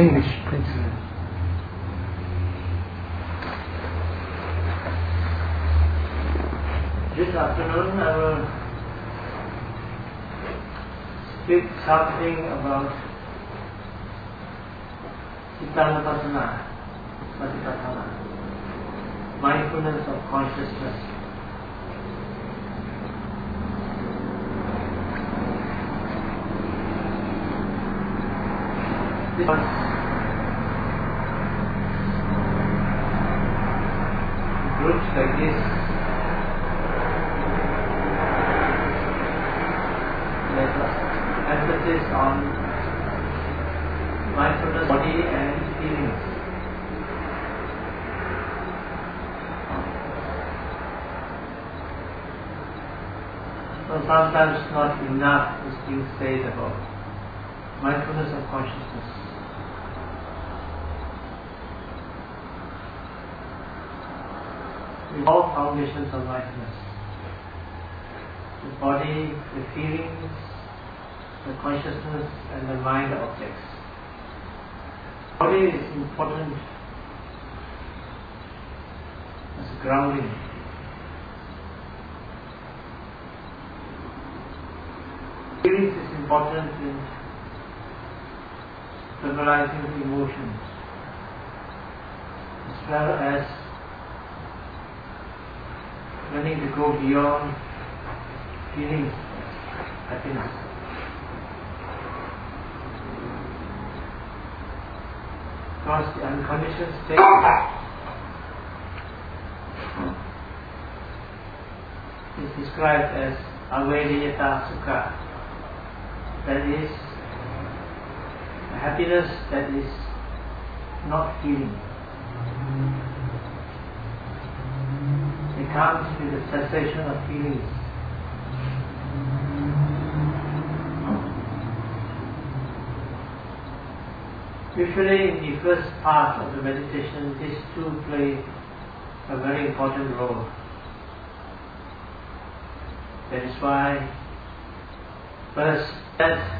English, please. This afternoon I will speak something about Cittanupassana, Satipatthana, mindfulness of consciousness. Groups like this, let us emphasis on mindfulness, body and feelings. So sometimes not enough is being said about mindfulness of consciousness. All foundations of mindfulness. The body, the feelings, the consciousness and the mind objects. Body is important as a grounding. Feelings is important in stabilizing the emotions as well as learning to go beyond feelings of happiness. Because the unconditioned state is described as avediyata sukha, that is a happiness that is not feeling. It comes with the cessation of feelings. Usually in the first part of the meditation, these two play a very important role. That is why first that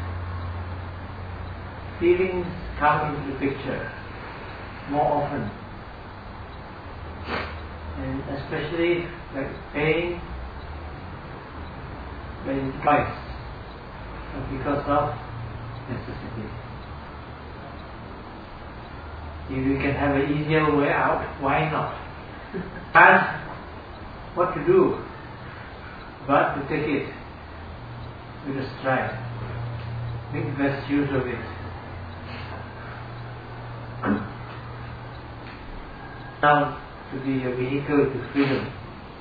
feelings come into the picture more often. And especially like pain, when it comes because of necessity. If you can have an easier way out, why not? Ask what to do, but to take it with a stride. Make the best use of it. Now, to be a vehicle to freedom.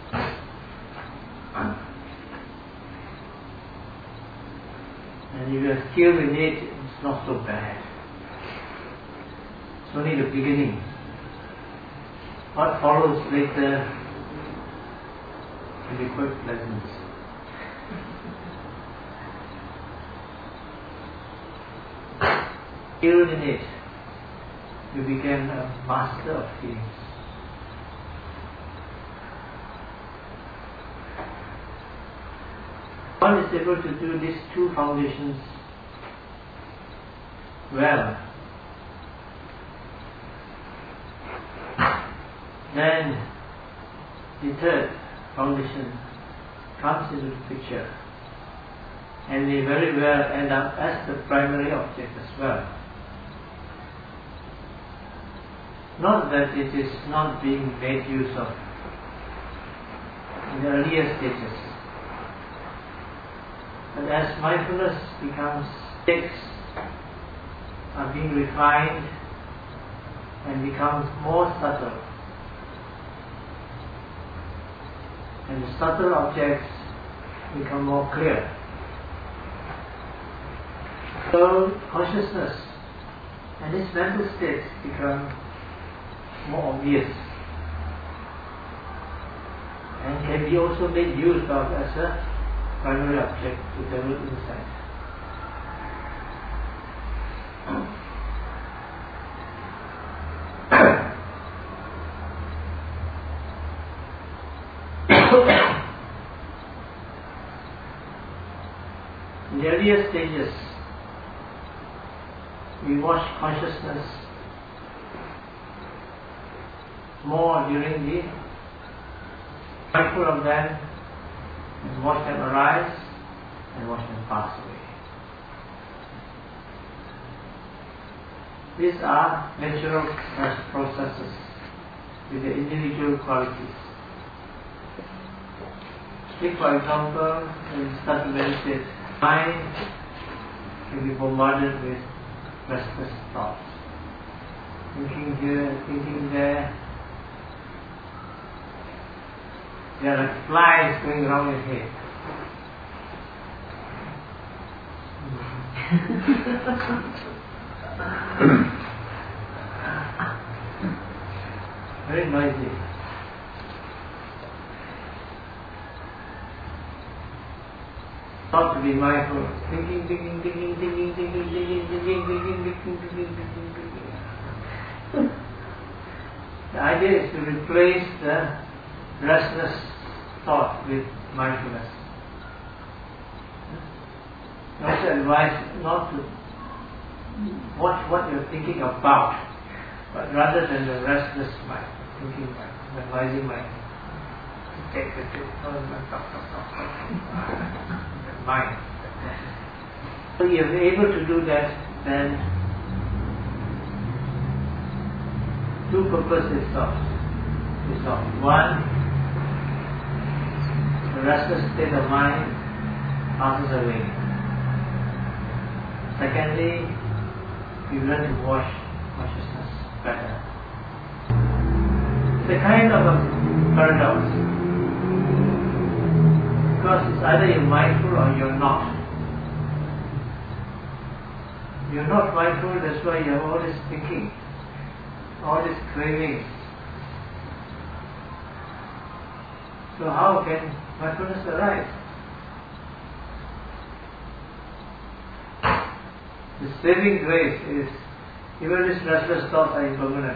And if you are skilled in it, it's not so bad. It's only the beginning. What follows later will be quite pleasant. Skilled in it, you become a master of feelings. One is able to do these two foundations well. Then the third foundation comes into the picture and may very well end up as the primary object as well. Not that it is not being made use of in the earlier stages. But as mindfulness becomes takes are being refined and becomes more subtle, and the subtle objects become more clear. So consciousness and its mental states become more obvious and can be also made use of as a primary object to develop insight. In the earlier stages, we watch consciousness more during the mindful of them and watch them arise and watch them pass away. These are natural processes with the individual qualities. Take for example, when you start to meditate, mind can be bombarded with restless thoughts. Thinking here, thinking there. They are like flies going around your head. Very noisy. Not to be mindful. Thinking. The idea is to replace the restless thought with mindfulness. I also advise not to watch what you're thinking about, but rather than the restless mind, thinking mind, the noisy mind. Take the mind. So if you're able to do that, then two purposes is solved. One, the restless state of mind passes away. Secondly, you learn to watch consciousness better. It's a kind of a paradox. Because it's either you're mindful or you're not. You're not mindful, that's why you have all this thinking, all this craving. So how can mindfulness arise? The saving grace is even these restless thoughts are impermanent.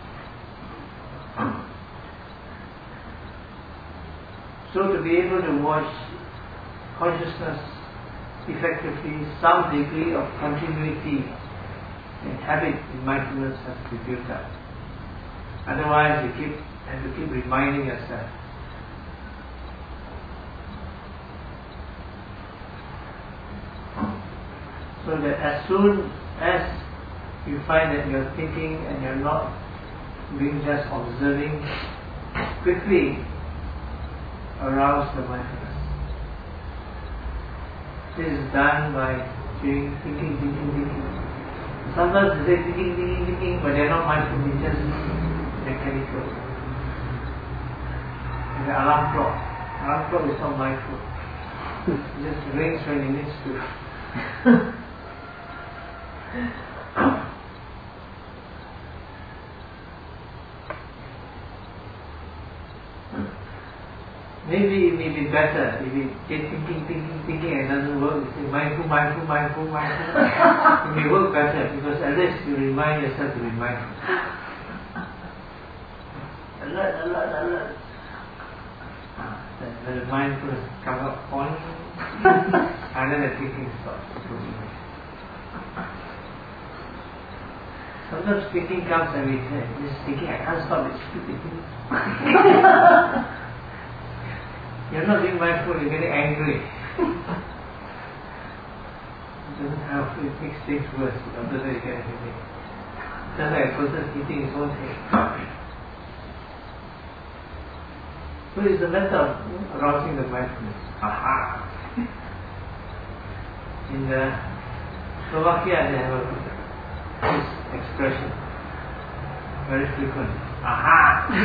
So to be able to watch consciousness effectively, some degree of continuity and habit in mindfulness has to be built up. Otherwise you have to keep reminding yourself. So that as soon as you find that you're thinking and you're not being just observing, quickly arouse the mindfulness. This is done by doing thinking. Sometimes they say thinking, but they're not mindful, it's just mechanical. And the alarm clock is not mindful. It just rings when it needs to. Maybe it may be better if you get thinking and it doesn't work. You say mindful. It may work better because at least you remind yourself to be mindful. Alert. When the mindfulness comes up on, and then the thinking stops. Sometimes thinking comes and we say, this thinking, I can't stop it, stupid thing. You're not being mindful, you're getting angry. It doesn't help, it makes things worse. After that you get angry. Just like a person eating his own thing. So it's a matter of arousing the mindfulness. Aha! In Slovakia they have this expression, very frequent. Aha!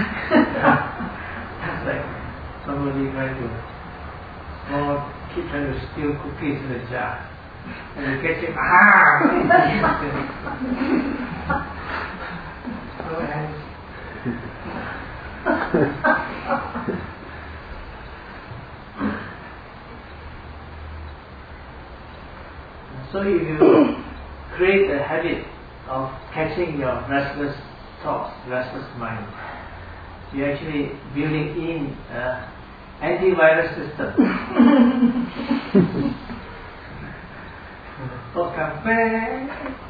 That's like somebody trying to, keep trying to steal cookies in a jar. And you catch him, So if you create a habit of catching your restless thoughts, restless mind, you're actually building in an antivirus system. thought comes back.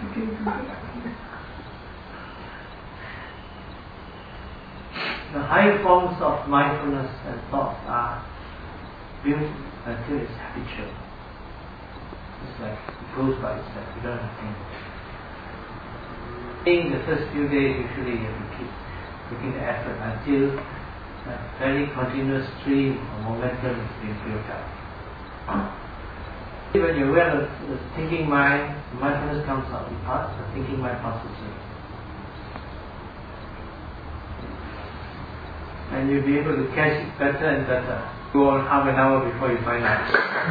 The higher forms of mindfulness and thoughts are built until it's habitual. It's like it goes by itself, you don't have to think. In the first few days, usually you have to keep making the effort until a very continuous stream of momentum is being built up. When you're aware of the thinking mind, mindfulness comes out, the thinking mind passes you. And you'll be able to catch it better and better. Go on half an hour before you find out.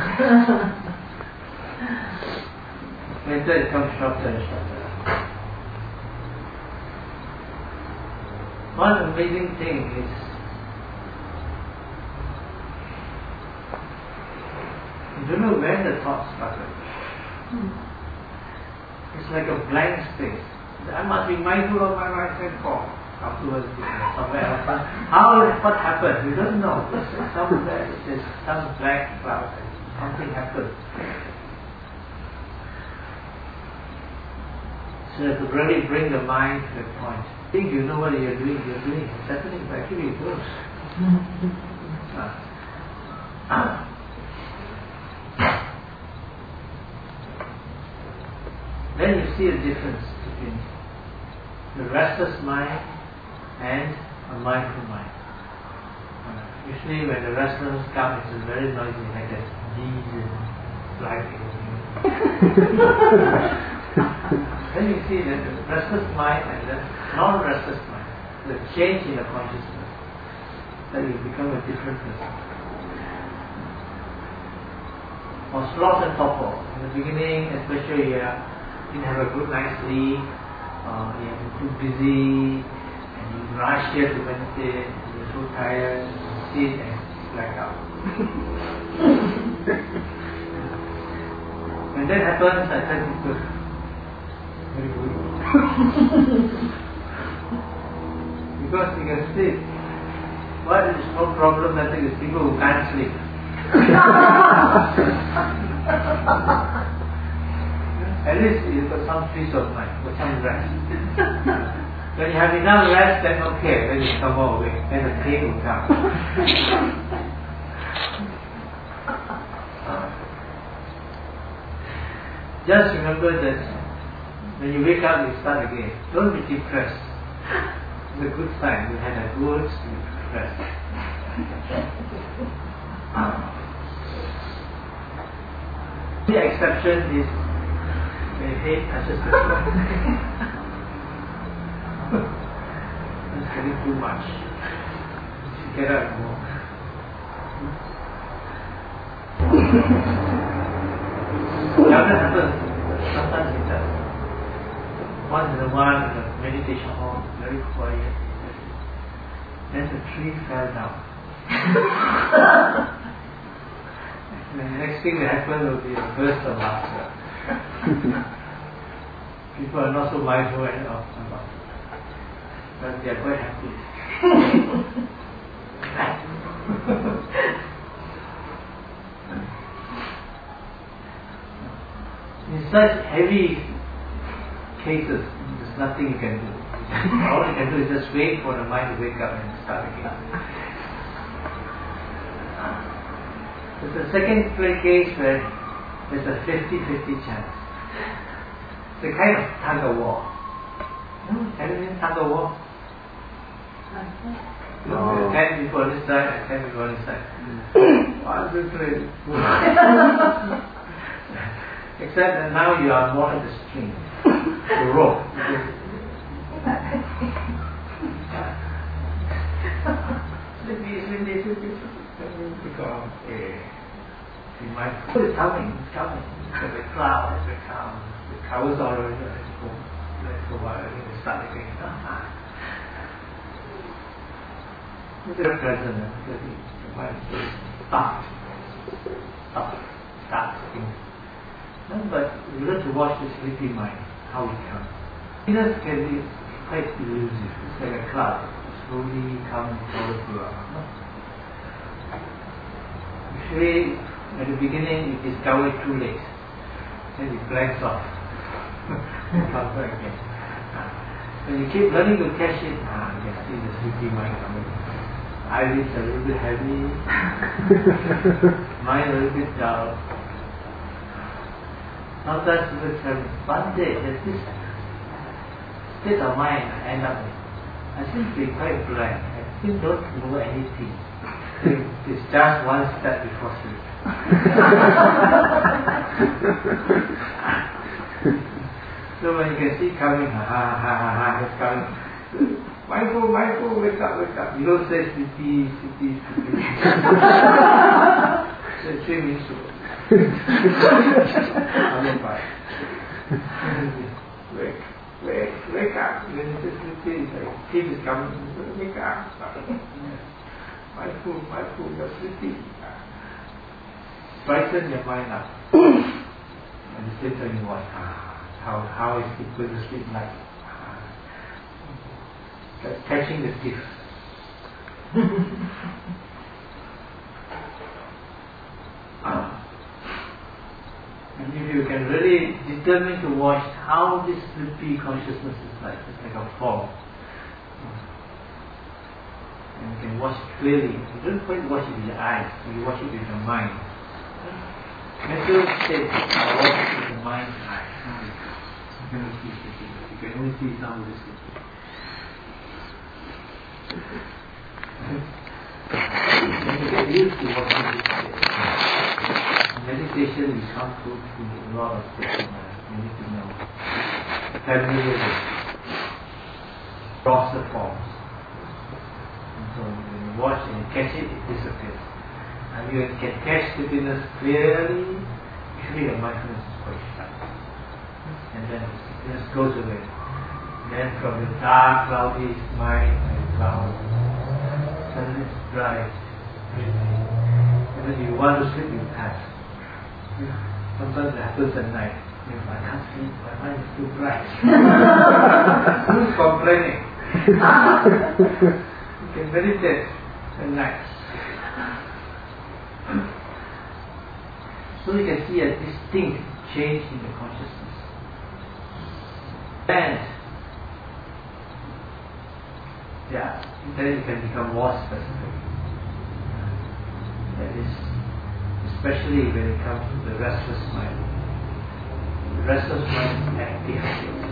Later it comes shorter and shorter. One amazing thing is you don't know where the thoughts started. It's like a blank space. I must be mindful of my right hand paw. Afterwards, somewhere else. What happened? We don't know. Somewhere there's some black cloud. Something happened. So to really bring the mind to the point. Think you know what you're doing. It's happening, but actually it goes. Then you see a difference between the restless mind and a mindful mind. Usually when the restlessness comes, it's very noisy, like that diesel driving. Then you see that the restless mind and the non-restless mind, the change in the consciousness, that you become a different person. Or sloth and torpor. In the beginning, especially you didn't have a good night's sleep, you have been too busy, and you rush here to meditate, and you're so tired, you sit and black out. When that happens, I tell people, very good. Because you can sleep. What is so problematic is people who can't sleep. At least you've got some peace of mind, got some rest. When you have enough rest, then okay, then you come more awake, then the pain will come. Just remember that when you wake up, you start again. Don't be depressed. It's a good sign. You had a good sleep rest. The exception is they hate assisted work. It's getting too much. You should get out and walk. Never happens. Sometimes it does. Once in a while in a meditation hall, very quiet. Then the tree fell down. And the next thing that happened will be a burst of laughter. People are not so mindful about it, but they are quite happy. In such heavy cases, there's nothing you can do. All you can do is just wait for the mind to wake up and start again. There's a second case where there's a 50-50 chance. It's a kind of tug of war. Have you seen tug of war? 10 people on this side and 10 people on this side. 1, 2, 3. Except that now you are more at the string, the rope. You might put it coming. There's a cloud, the clouds all over. Let's go while we start again. Look at the present, because the mind says, stop, but you learn to watch the sleepy mind, how it comes. It can be quite elusive. It's like a cloud, slowly comes towards you. Usually, at the beginning, you discover it too late. then it blanks off. Comes back again. When you keep learning to catch it, you can see the sleepy mind coming. Eyelids a little bit heavy, mind a little bit dull. Sometimes people tell me, one day there's this state of mind I end up with. I seem to be quite blank. I still don't know anything. It's just one step before sleep. So when you can see coming, it's coming. Mindful, wake up. You don't say sleepy. Say 3 minutes ago. Wake up. When you say sleepy, it's like sleep is coming. Wake up. Mindful, you're sleepy. Brighten your mind up. And the same time you watch, how is it going to sleep like? Catching the thief. And if you can really determine to watch how this sleepy consciousness is like, it's like a fog. And you can watch it clearly. You don't quite watch it with your eyes, you watch it with your mind. Mental state, watch it with the mind's eye. You can only see sleepy. You can only see some of the sleepy. When you get used to watching this state, meditation will come through a lot of states of mind. You need to know. Familiar with grosser forms. And so when you watch and you catch it, it disappears. And you can catch sleepiness clearly, usually the mindfulness is quite sharp. And then the sleepiness goes away. Then from the dark, cloudy mind and cloud, suddenly it's bright. And when you want to sleep, you can't. Sometimes it happens at night. I can't sleep, my mind is too bright. Who's complaining? You can meditate at night. So you can see a distinct change in the consciousness. And then you can become more specific. That is, especially when it comes to the restless mind. The restless mind is active.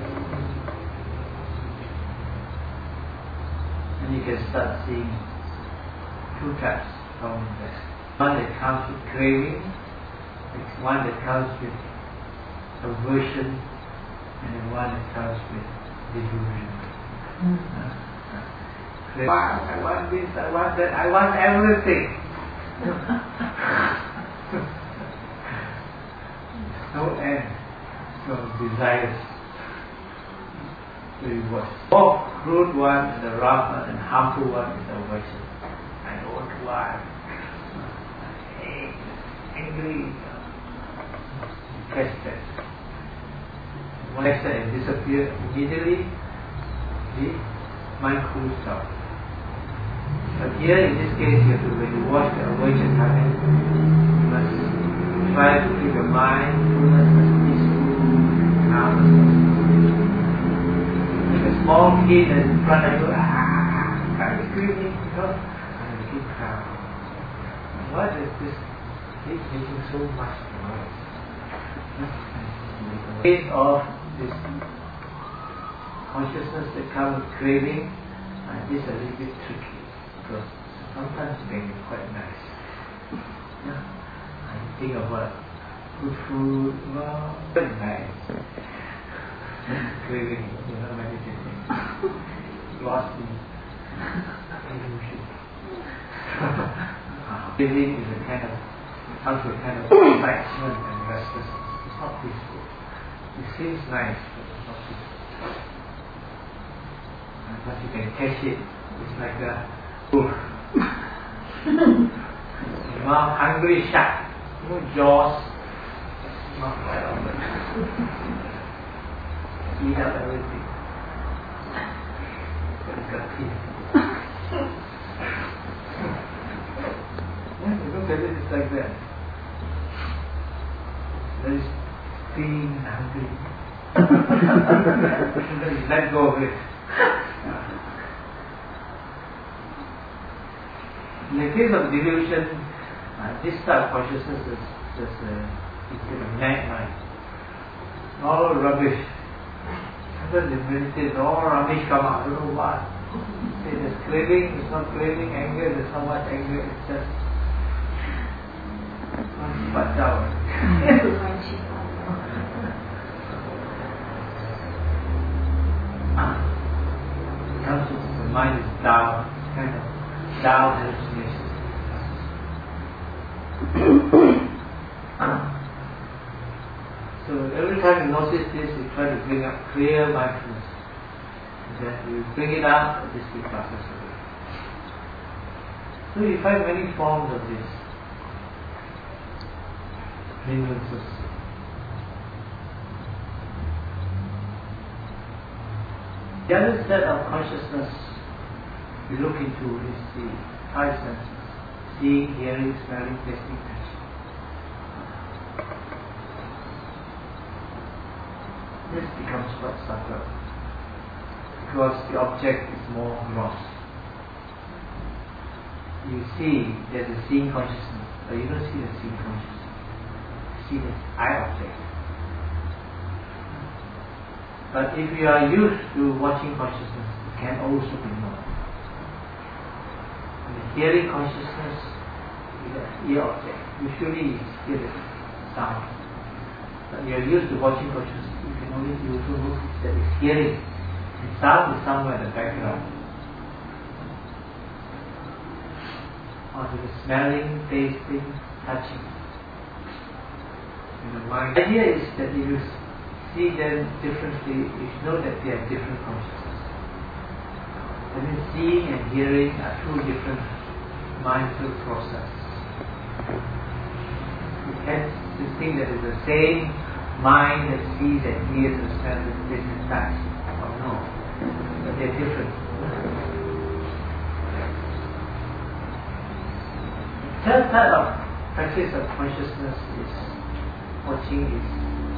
And you can start seeing 2 types of rest. One that comes with craving, one that comes with aversion, and then one that comes with delusion. I want this, I want that, I want everything. No end to desires. So you watch. Both crude one and the rough one and harmful one is aversion. I don't want. Angry. You catch that. When that disappears immediately, the mind cools down. But here in this case, you have to, when you watch the aversion coming, you must try to keep your mindfulness as peaceful, calm as possible. Like a small kid that's in front of you, I'm screaming, and you keep calm. What is this? He's making so much noise. The way of this consciousness that comes with craving is a little bit tricky. Because sometimes it can be quite nice. I think about good food, very nice. Craving, meditating. Lost in illusion. Craving is a kind of, comes with a kind of excitement and restlessness. It's not peaceful. It seems nice, but it's not peaceful. And once you can catch it, it's like a hungry shark, jaws, not right open. Eat up everything. It's got teeth. You look at it, it's like that. Very free, Let go of it. In the case of delusion, this type of consciousness is a mad mind. All rubbish. Sometimes they meditate, all rubbish come out, I don't know what. Say there's craving, it's not craving, anger, there's so much anger, it's just but down. The mind is down, kind of down hallucination. So every time you notice this, you try to bring up clear mindfulness. And then you bring it up, this will process away. So you find many forms of this hindrances. The other set of consciousness we look into is the five senses: seeing, hearing, smelling, tasting, touching. This becomes quite subtle because the object is more gross. You see there's a seeing consciousness, but you don't see the seeing consciousness. You see the eye object. But if you are used to watching consciousness, it can also be known. And the hearing consciousness is the ear object. Usually you hear the sound. But you are used to watching consciousness, you also notice that it's hearing. The sound is somewhere in the background. Or the smelling, tasting, touching. In the mind. The idea is that you see them differently, you know that they are different consciousness. I mean, seeing and hearing are two different mindful processes. You can't think that it's the same mind that sees and hears and smells and tastes and touches. Oh no, but they're different. The third type of practice of consciousness is watching is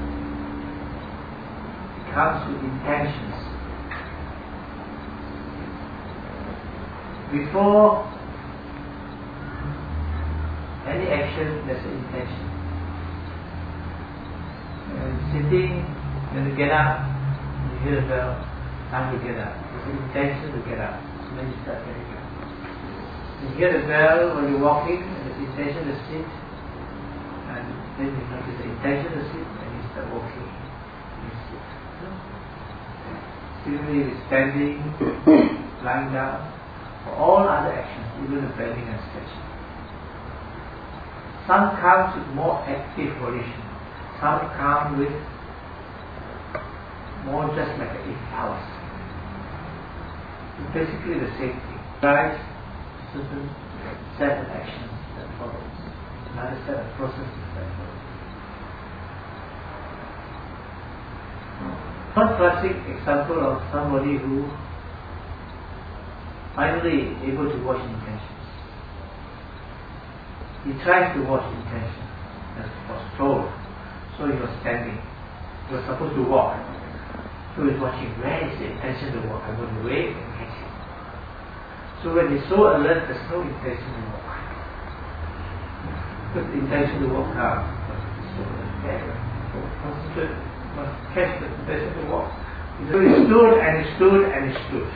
comes with intentions. Before any action, there's an intention. Sitting, when you get up, you hear the bell, time to get up. There's an intention to get up. So then you start getting up. You hear the bell when you're walking, and there's intention to sit, and then you notice the intention to sit, and you start walking. Similarly with standing, lying down, for all other actions, even the bending and stretching. Some comes with more active volition, some come with more just like an impulse. It's basically the same thing. Drives certain set of actions that follows, another set of processes that follows. One classic example of somebody who finally able to watch intentions. He tried to watch intention as was told. So he was standing. He was supposed to walk. So he was watching, where is the intention to walk? I'm going to wait and catch him. So when he's so alert, there's no intention to walk. Because the intention to walk now. So concentrate. Catch the intention to walk. So he stood and he stood and he stood.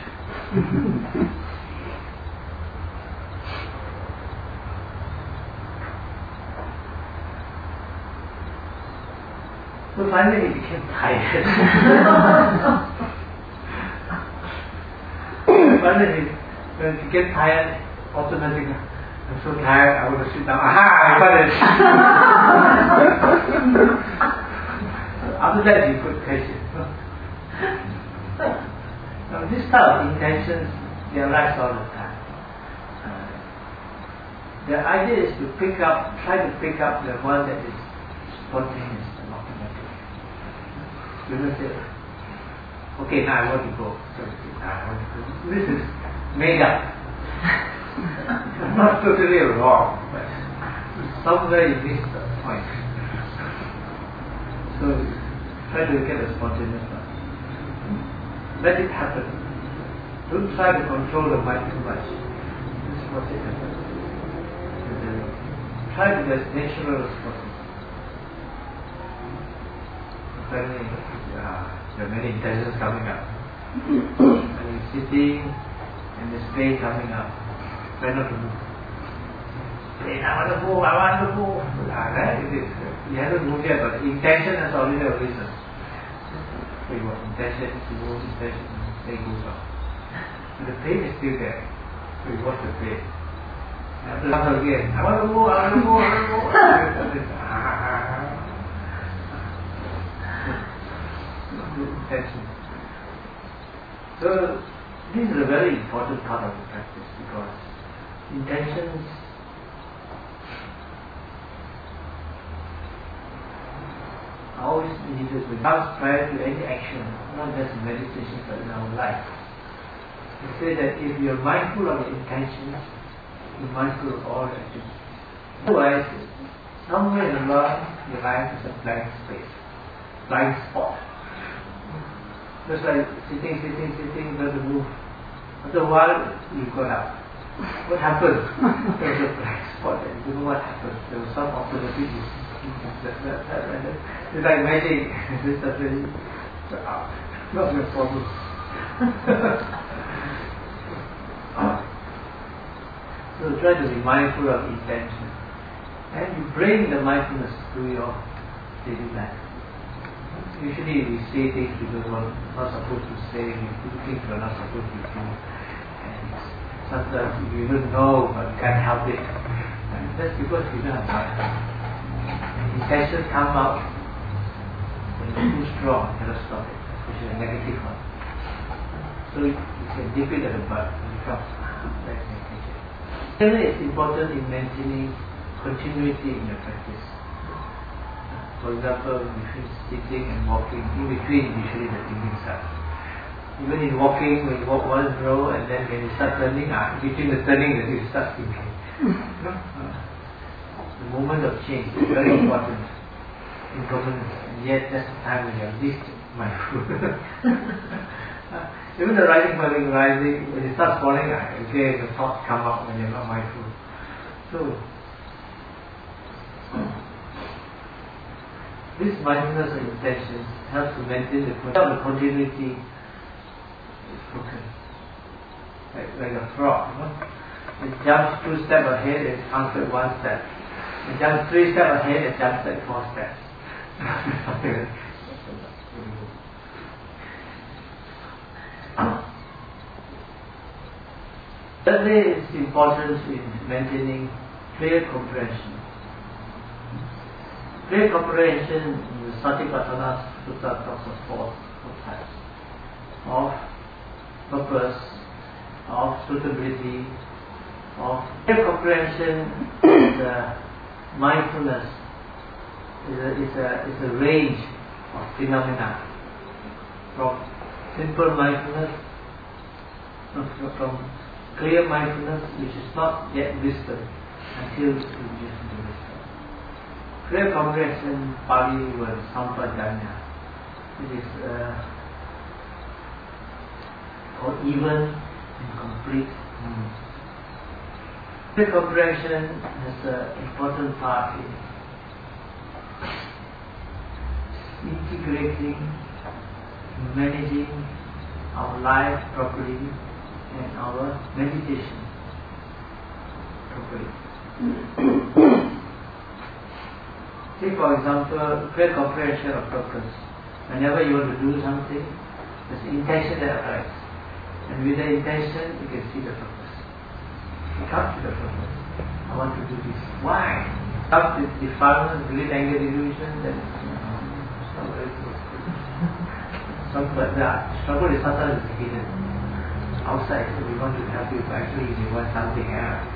So finally he became tired. Finally, when he became tired, automatically, I'm so tired, I want to sit down. Aha, I got it. After that, you could catch it. Now, this type of intentions, they arise all the time. The idea is to try to pick up the one that is spontaneous and automatic. You don't say, okay, now I want to go. So, I want to go. This is made up. Not totally wrong, but somewhere you miss the point. So, try to get a spontaneous one. Let it happen. Don't try to control the mind too much. This is what it happens. And then try to be as natural as possible. Suddenly, there are many intentions coming up. And you're sitting and there's pain coming up. Try not to move. Pain, I want to move. Right? You haven't moved yet, but intention has already arisen. So you want intention to move, intention, pain goes up. And the pain is still there. So you watch the pain. After that again, I want to move. Intention. So this is a very important part of the practice because intentions are always needed without prior to any action, not just meditation but in our life. We say that if you are mindful of the intentions, you are mindful of all the actions. Otherwise, somewhere along your life is a blank space, blind spot. Just like sitting, doesn't move. After a while, you got up. What happened? There was a black spot there. You don't know what happened. There was some opportunity. It's like magic. This doesn't. Not your problem. So try to be mindful of intention, and you bring the mindfulness to your daily life. Usually we say things because we're not supposed to say, we do things we're not supposed to do. And sometimes you don't know but you can't help it. And that's because you don't have mind. Intentions come out when it's too strong, you cannot stop it, which is a negative one. So you can dip it at the butt and it comes back meditation. Really it's important in maintaining continuity in your practice. For example, between sitting and walking, in between usually the thinking starts. Even in walking, when you walk one row and then when you start turning, between the turning that you start thinking. The moment of change is very important in governance, and yet that's the time when you are least mindful. Even the rising, falling, when it starts falling, again the thoughts come out when you're not mindful. So, this mindfulness and intention helps to maintain the continuity is broken. Like a frog, it jumps 2 steps ahead and comes at 1 step. It jumps 3 steps ahead and jumps at 4 steps. Thirdly, its importance in maintaining clear comprehension. Clear comprehension in the Satipatthana Sutta talks of 4 types of purpose, of suitability, of clear comprehension is mindfulness, is a range of phenomena from simple mindfulness, from clear mindfulness which is not yet wisdom until you just into wisdom. Clear comprehension, Pali word Sampajanya, which is or even and complete. Clear comprehension has an important part in integrating, managing our life properly and our meditation properly. Take for example, clear comprehension of purpose. Whenever you want to do something, there's an intention that arises. And with the intention, you can see the purpose. You come to the purpose. I want to do this. Why? Come with defilement, greed, anger, delusion, then it's not very good. But the struggle is sometimes hidden. Outside, so we want to help you, but actually you want something else.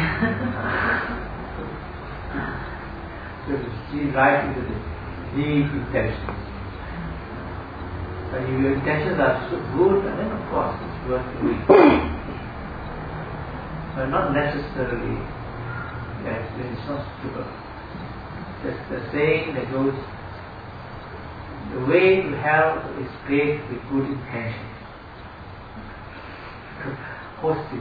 So you see right into the deep intentions. But if your intentions are so good, then of course it's worth doing. But not necessarily that it's not suitable. There's the saying that goes, the way to hell is paved with good intentions. hosting.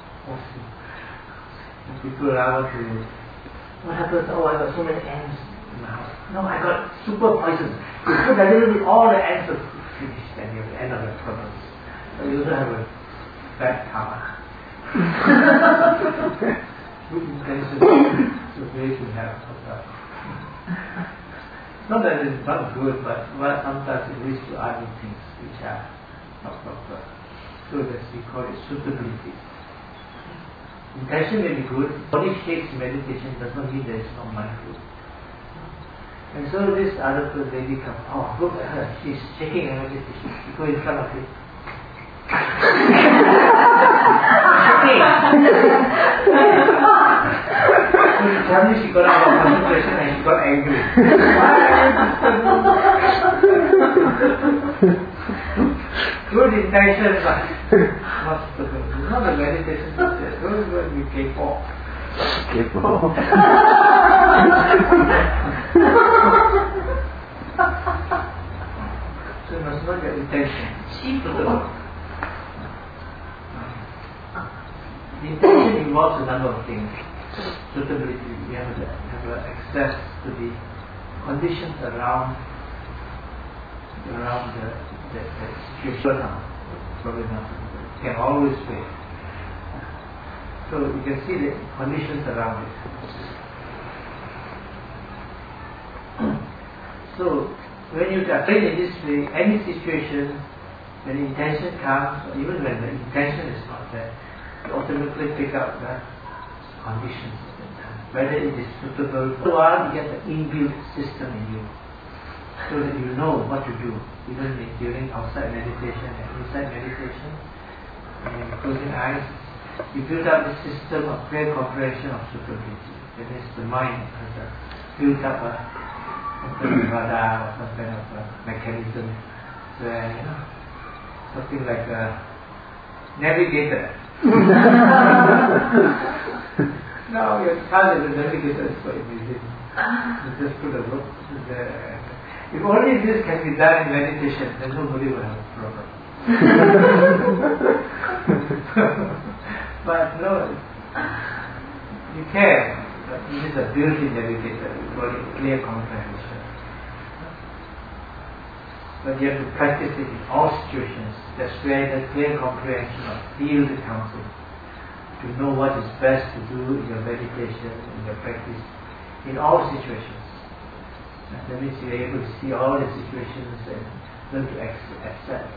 And people are to, what happens? Oh, I got so many ants now. No, I got super poison. You put a little bit, all the ants are finished, and you're at the end of the process. So you don't have a bad karma. Good intention is a way to have. Not that it's not good, but sometimes it leads to other things which are not proper. So that's we call it suitability. Intention may be good. Body shakes meditation does not mean there is no mindful. And so this other lady comes, oh, look at her, she's shaking her meditation. You go in front of it. Suddenly she got out of concentration and she got angry. Good intention, but not the meditation. Don't go and be K-pop. So you must know your intention. The intention involves a number of things. Suitability, we have access to the conditions around the situation. Probably not. Can always wait. So you can see the conditions around it. So when you train in this way, any situation, when the intention comes, or even when the intention is not there, you automatically pick up the conditions of the time, whether it is suitable. For a while, you get the inbuilt system in you, so that you know what to do, even during outside meditation and inside meditation. And closing eyes, you build up the system of clear comprehension of suitability. That is, the mind has built up a radar or some kind of a mechanism where, something like a navigator. Now your child is a navigator, is quite amazing. You just put a look there. If only this can be done in meditation, then nobody will have a problem. But no, you can. But this is a built-in navigator. We call it clear comprehension. But you have to practice it in all situations. That's where the clear comprehension of field comes in. To know what is best to do in your meditation, in your practice, in all situations. And that means you are able to see all the situations and learn to accept.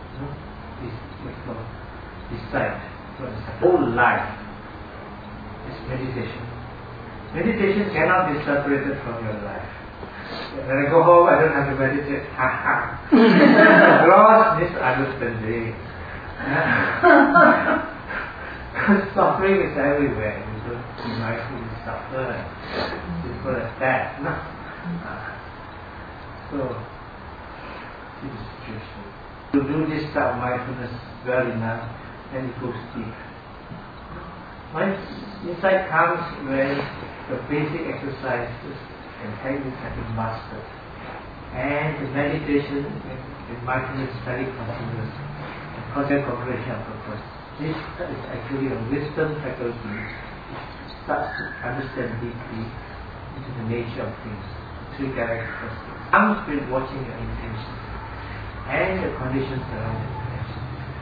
Decide. So the whole life is meditation. Meditation cannot be separated from your life. When I go home, I don't have to meditate. Gross misunderstanding. Because suffering is everywhere. You don't be mindful of suffering. Simple as that. So, see the situation. To do this type of mindfulness well enough, then it goes deep. Once insight comes when the basic exercises and techniques have been mastered, and the meditation and mindfulness study continues, and concept comprehension of purpose. This is actually a wisdom faculty which starts to understand deeply into the nature of things, three characteristics. Comes with watching your intention and the conditions around the intention.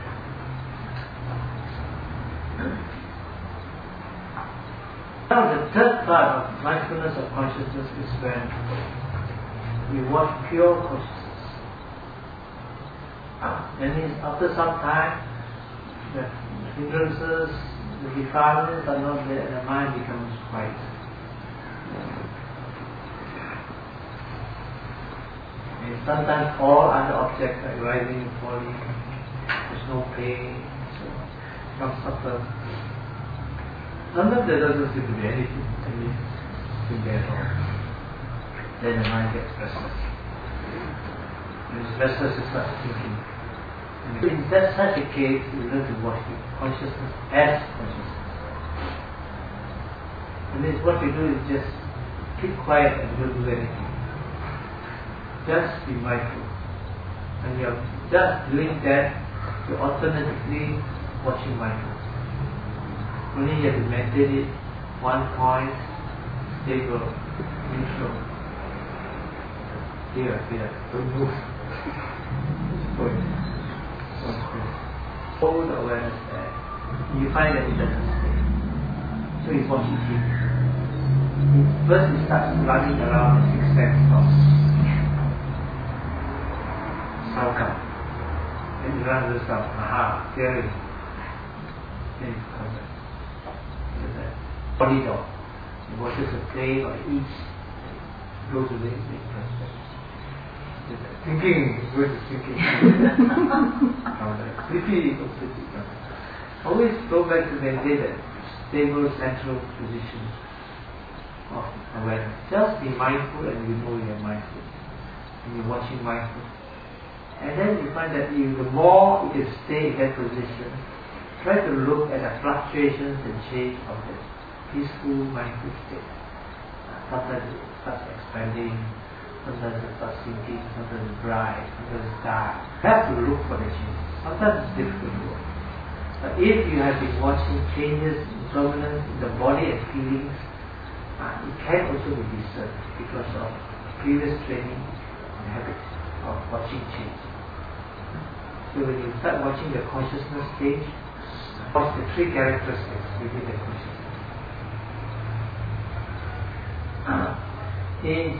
Now the third part of mindfulness of consciousness is when we watch pure consciousness. That means after some time, the hindrances, the defilements are not there, and the mind becomes quiet. And sometimes all other objects are rising and falling, there's no pain, so it becomes subtle. Sometimes there doesn't seem to be anything there at all. Then the mind gets restless. When it's restless, it starts thinking. And in such a case, you learn to watch the consciousness as consciousness. And this what you do is just keep quiet and don't do anything. Just be mindful. And you're just doing that, you're alternatively watching mindfulness. Only you have to maintain it, one point, stable, neutral. Here, don't move. Point. Hold the awareness there. You find that it doesn't stay. So he's watching TV. First he starts running around the sixth sense of Saukam. Then he runs the sound, aha, hearing. Then he comes back. So that body dog. He watches a play or eats, goes away, then he comes back. Thinking versus thinking. Sleepy or sleepy. Always go back to maintain that stable central position of awareness. Just be mindful and you know you're mindful. And you're watching mindful. And then you find that the more you can stay in that position, try to look at the fluctuations and change of the peaceful mindful state. Sometimes it starts expanding. Sometimes it starts sinking, sometimes it's dry, sometimes it's dark. You have to look for the changes. Sometimes it's difficult to work. But if you have been watching changes, impermanence in the body and feelings, it can also be discerned because of previous training and habit of watching change. So when you start watching the consciousness stage, watch the three characteristics within the consciousness.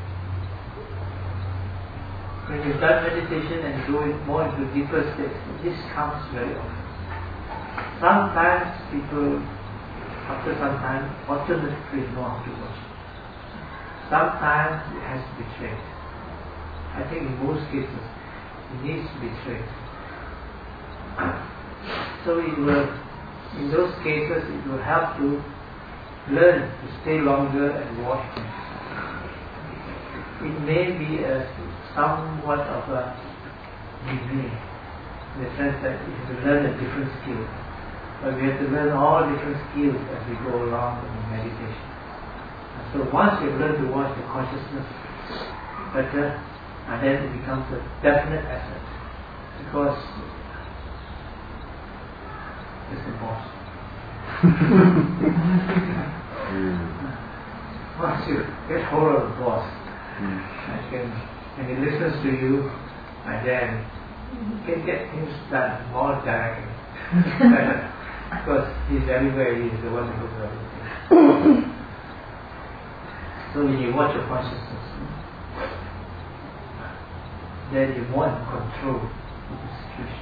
When you've done meditation and you go more into deeper states, this comes very often. Sometimes people, after some time, automatically know how to watch. Sometimes it has to be trained. I think in most cases, it needs to be trained. So in those cases, it will help to learn to stay longer and watch. It may be somewhat of a degree, in the sense that you have to learn a different skill. But we have to learn all different skills as we go along in meditation. And so once you've learned to watch the consciousness better, and then it becomes a definite asset. Because it's the boss. Once you get hold of the boss, and he listens to you, and then you can get things done more directly. Because he's everywhere, he's the one who knows everything. So when you watch your consciousness, then you want control of the situation.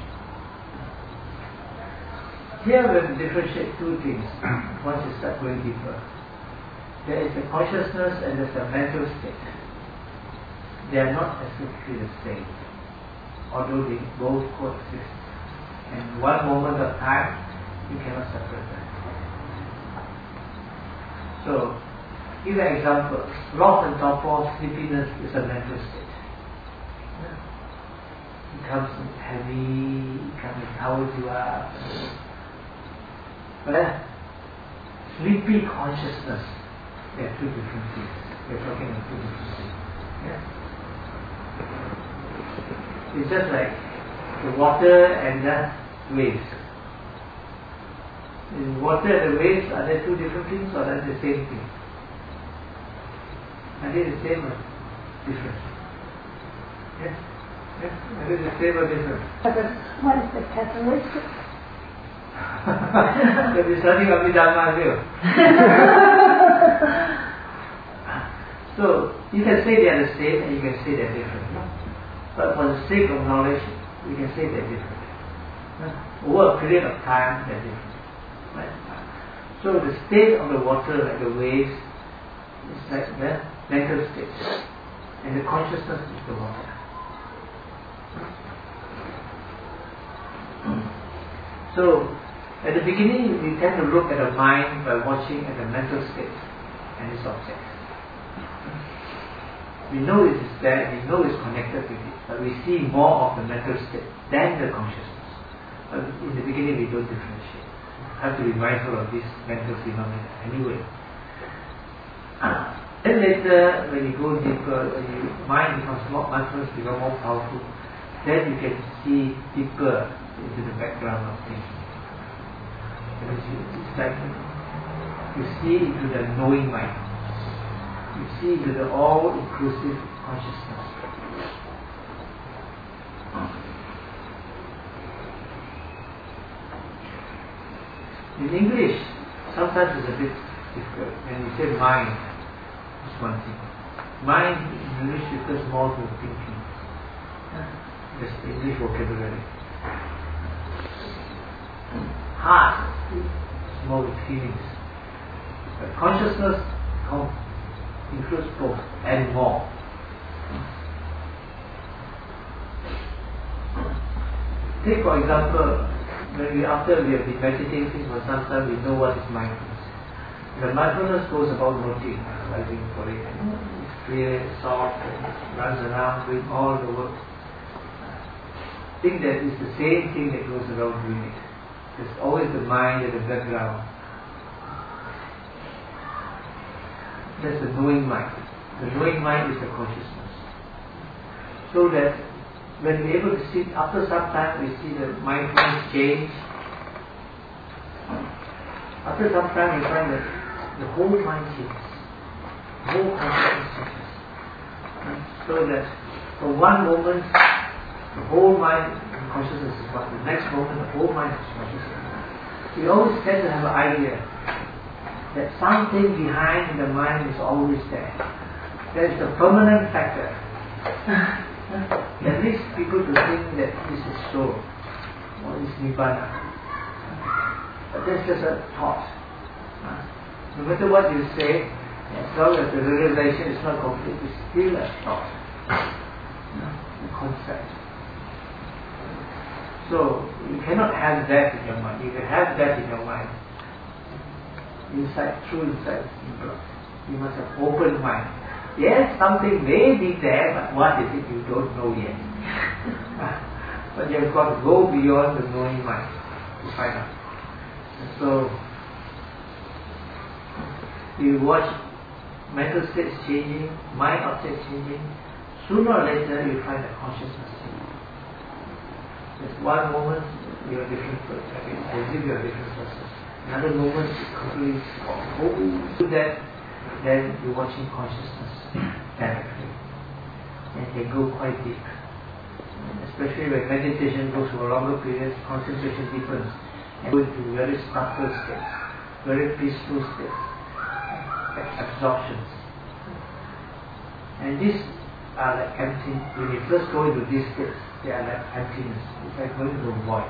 Here we have to differentiate two things once you start going deeper. There is a consciousness and there's a mental state. They are not exactly the same, although they both coexist. And one moment of time, you cannot separate them. So, give an example. Loss and torpor, sleepiness is a mental state. It becomes heavy, it becomes powers you up. But sleepy consciousness, they are two different things. We are talking about two different things. Yeah? It's just like the water and the waves. The water and the waves, are they two different things or are they the same thing? Are they the same or different? Yes? Yes? Are they the same or different? What is the catalyst? You'll be studying Abhidhamma here. So, you can say they are the same and you can say they are different. But for the sake of knowledge, we can say they are different. Over a period of time, they are different. Right? So the state of the water, like the waves, is like the mental state. And the consciousness is the water. So, at the beginning, we tend to look at the mind by watching at the mental state and its object. We know it is there, we know it's connected with it, but we see more of the mental state than the consciousness. But in the beginning, we don't differentiate. We have to be mindful of this mental phenomena anyway. Then later, when you go deeper, when your mind becomes more, mindfulness becomes more powerful, then you can see deeper into the background of thinking. Because it's like you see into the knowing mind. You see into the all-inclusive consciousness. In English, sometimes it's a bit difficult. When you say mind, it's one thing. Mind in English refers more to thinking. That's the English vocabulary. Heart is more with feelings. But consciousness includes both and more. Take for example, after we have been meditating for some time, we know what is mindfulness. The mindfulness goes about noting, waiting for it. It's clear, soft, and runs around doing all the work. Think that it's the same thing that goes around doing it. There's always the mind at the background. That's the knowing mind. The knowing mind is the consciousness. So that when we're able to see, after some time we see the mindfulness change. After some time we find that the whole mind changes. The whole consciousness changes. So that for one moment, the whole mind and consciousness is one. The next moment, the whole mind is consciousness. We always tend to have an idea that something behind the mind is always there. There is a permanent factor. That leads people to think that this is so, or this is Nibbana. But that's just a thought. No matter what you say, as long as the realization is not complete, it's still a thought, a concept. So you cannot have that in your mind. You can have that in your mind, true insight. You must have open mind. Yes, something may be there, but what is it you don't know yet. But you have got to go beyond the knowing mind to find out. And so you watch mental states changing, mind objects changing. Sooner or later you find the consciousness changing. There's one moment you are different person, as if you are different person. Another moment you completely do that, then you're watching consciousness directly. And can go quite deep. Especially when meditation goes for a longer period, concentration deepens and go into very subtle states, very peaceful states, absorptions. And these are like empty. When you first go into these states, they are like emptiness. It's like going into a void.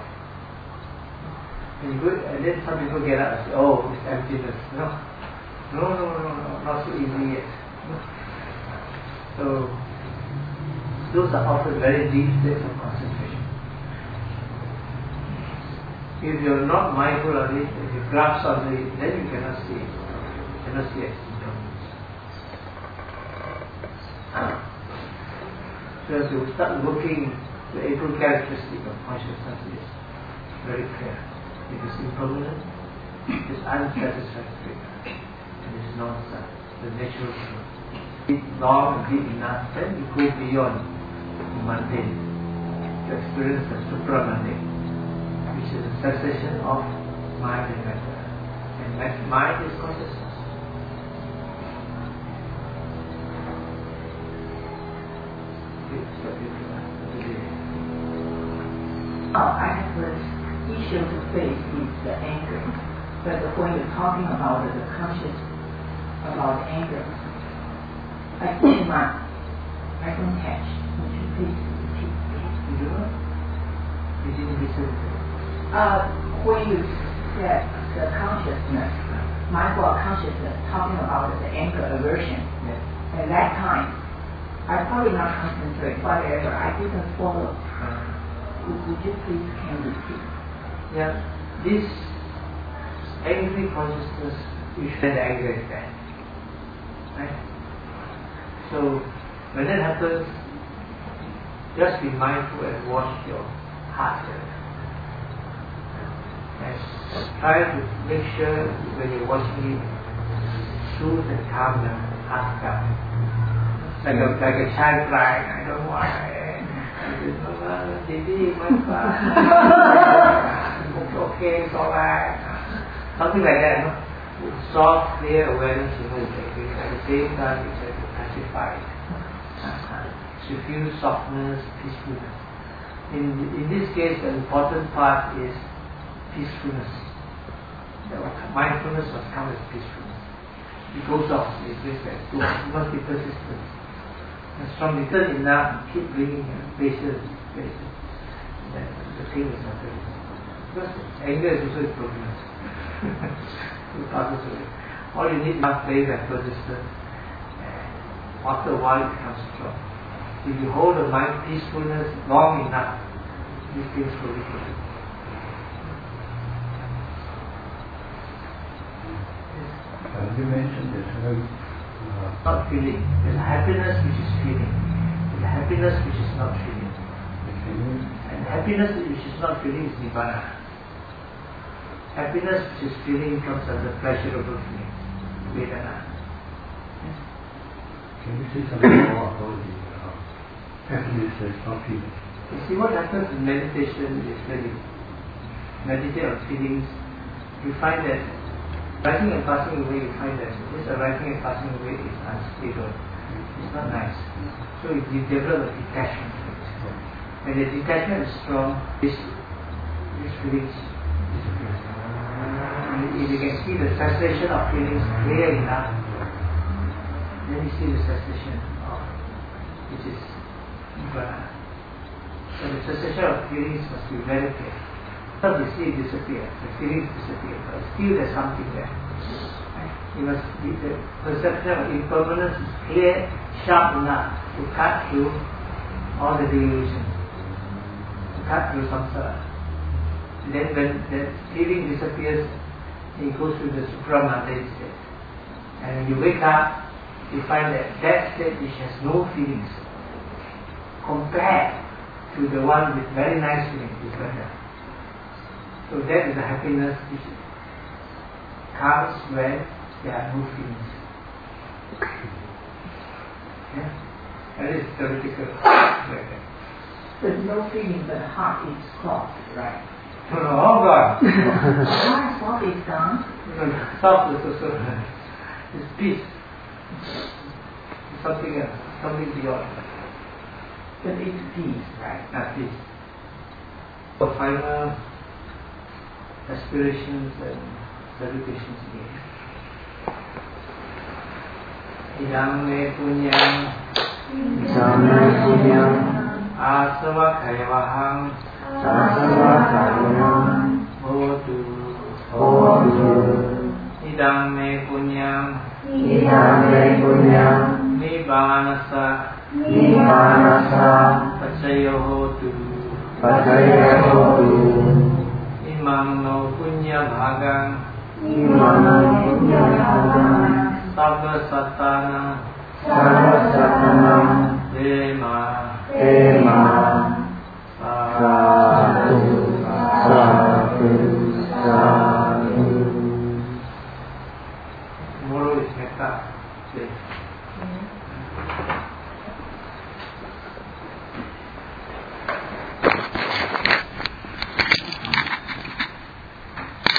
And then some people get up and say, oh, it's emptiness. No, not so easy yet. So, those are often very deep states of concentration. If you are not mindful of it, if you grasp on it, then you cannot see it. You cannot see its impermanence. So as you start looking, the able characteristic of consciousness is very clear. It is impermanent, it is unsatisfactory, and it is non-self, the natural truth. Deep, long and deep enough, then you go beyond the mundane to experience the supramundane, which is a cessation of mind and matter. And mind is consciousness. I have this issue to face is the anger. But when you're talking about the conscious, about anger, I think I don't catch. Would you please repeat? You do not? You didn't listen to it. When you said the consciousness, mindful consciousness, talking about the anger aversion, at that time, I probably not concentrate, whatever, I didn't follow. Would you please can repeat? Yeah, this angry consciousness, you should anger is bad. Right? So, when that happens, just be mindful and watch your heart. And try to make sure when you're watching it, soothe and calm the heart down. Like a child crying, I don't want Baby, my father. It's okay, it's alright. Something like that, no? Soft, clear awareness, you know, at the same time you try to pacify it. To feel softness, peacefulness. In this case, the important part is peacefulness. The mindfulness must come as peacefulness. It goes off, it goes back. It must be persistent. And strong little enough, keep bringing patience. Then the thing is not very. Because anger is also a problem. It passes away. All you need is faith and persistence. And after a while it becomes strong. If you hold the mind peacefulness long enough, these things will be good. You mentioned this. Not feeling. There's happiness which is feeling. There's happiness which is not feeling. And happiness which is not feeling is Nibbana. Happiness which is feeling comes as a pleasurable feeling. Vedana. Yes? Can you say something more about the happiness that's not feeling? You see, what happens in meditation is when you meditate on feelings, you find that rising and passing away, you find that this arising and passing away is unstable. It's not nice. So you develop a detachment from it. When the detachment is strong, this feelings disappears. And if you can see the cessation of feelings clear enough, then you see the cessation of which is Nibbana. So the cessation of feelings must be very clear. Not you see it disappear, the feelings disappear, but still there's something there. Right? You must be, the perception of impermanence is clear, sharp enough to cut through all the delusions, to cut through samsara. And then when the feeling disappears, it goes to the supramundane state. And when you wake up, you find that state which has no feelings, compared to the one with very nice feelings, is better. So that is the happiness which comes when there are no feelings. Yeah? That is theoretical. There's no feeling, but the heart is soft, right? No, oh God. The heart is soft is gone. Soft is also it's peace. It's something else, something beyond. But it's peace, right? Not peace. The final aspirations and salutations again. Idam me punyam asava kayavaham hotu. Idam me punyam nibbanasa pacayo hotu. Imam no punya bhagang sabba satana dema satu